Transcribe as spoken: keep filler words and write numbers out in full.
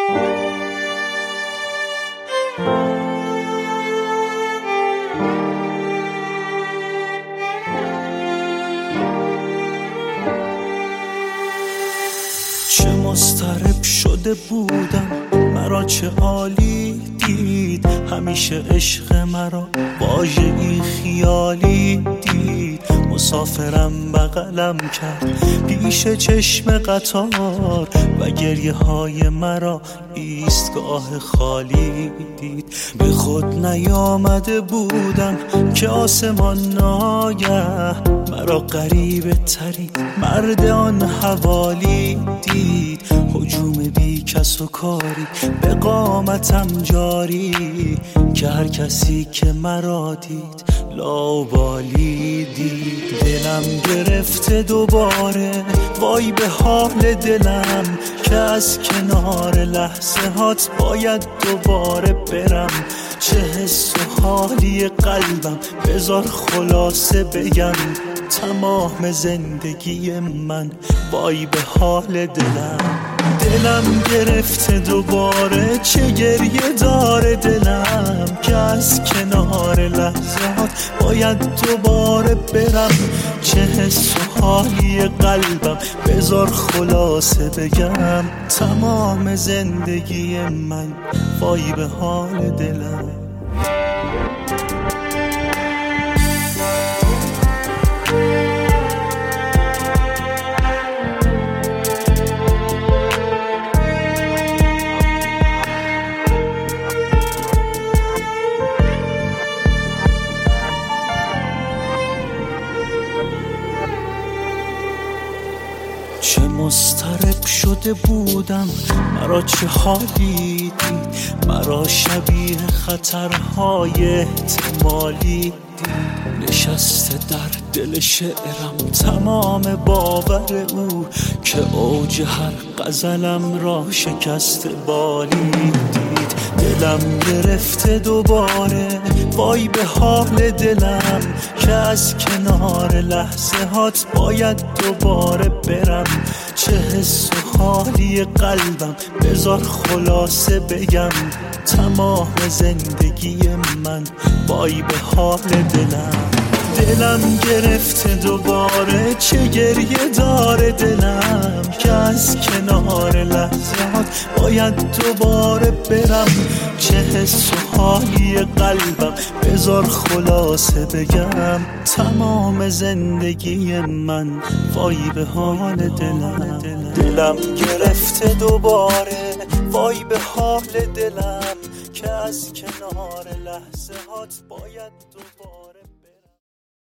چه مضطرب شده بودم، مرا چه عالی دید. همیشه عشق مرا واژه‌ای خیالی دید. مسافرم بغلم کرد پیش چشم قطار و گریه های مرا ایستگاه خالی دید. به خود نیامده بودم که آسمان ناگه مرا غریبه ترین مرد آن حوالی دید. هجوم بی کس و کاری به قامتم جاری که هر کسی که مرا دید لاابالی دید. دلم گرفته دوباره، وای به حال دلم که از کنار لحظه هات باید دوباره برم. چه حس و حالی قلبم بذار خلاصه بگم. تمام زندگی من وای به حال دلم. دلم گرفته دوباره، چه گریه داره دلم که از کنار لحظات باید دوباره برم. چه حس و حالی قلبم بذار خلاصه بگم. تمام زندگی من وای به حال دلم. چه مضطرب شده بودم، مرا چه حالی دید. مرا شبیه خطرهای احتمالی دید. نشسته در دل شعرم تمام باور او که اوج هر غزلم را شکست بالی دید. دلم گرفته دوباره، وای به حال دلم که از کنار لحظه هات باید دوباره برم. چه حس و حالی قلبم بذار خلاصه بگم. تمام زندگی من وای به حال دلم. دلم گرفته دوباره، چه گریه داره دلم که از کنار لحظات باید دوباره برم. چه حس و حالی قلبم بذار خلاصه بگم. تمام زندگی من وای به حال دلم. دلم گرفته دوباره، وای به حال دلم که از کنار لحظات باید دوباره